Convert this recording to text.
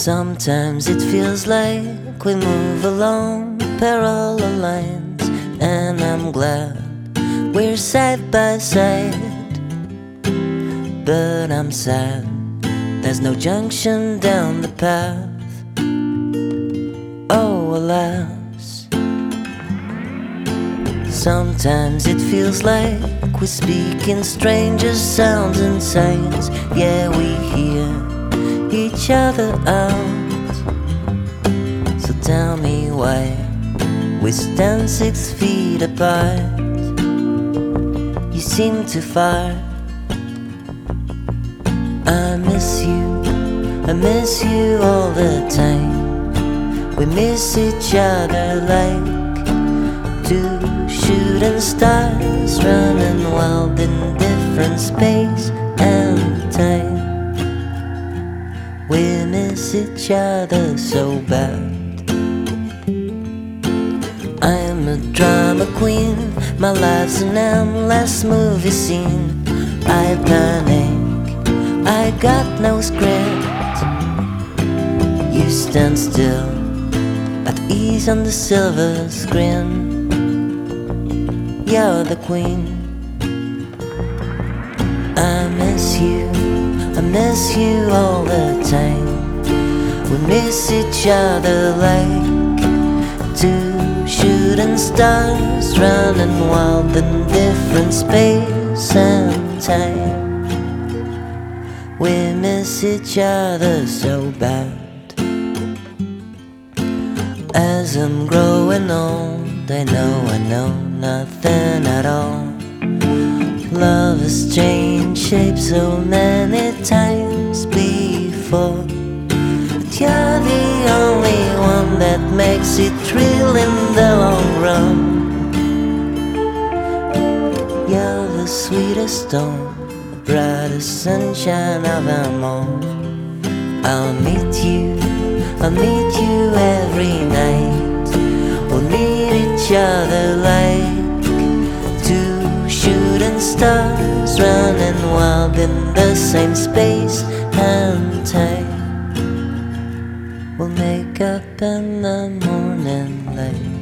Sometimes it feels like we move along parallel lines, and I'm glad we're side by side. But I'm sad there's no junction down the path. Oh, alas. Sometimes it feels like we speak in strangers' sounds and signs. Yeah, we hear each other out. So tell me why we stand 6 feet apart. You seem too far. I miss you all the time. We miss each other like two shooting stars running wild in different space and time. We miss each other so bad. I'm a drama queen, my life's an endless movie scene. I panic, I got no script. You stand still, at ease on the silver screen. You're the queen. I miss you all the time. We miss each other like two shooting stars running wild in different space and time. We miss each other so bad. As I'm growing old, I know nothing at all. Love has changed shape so many times before, but you're the only one that makes it real in the long run. You're the sweetest stone, the brightest sunshine of them all. I'll meet you every night. We'll meet each other like two shooting stars running wild in the same space and time. We'll make up in the morning light.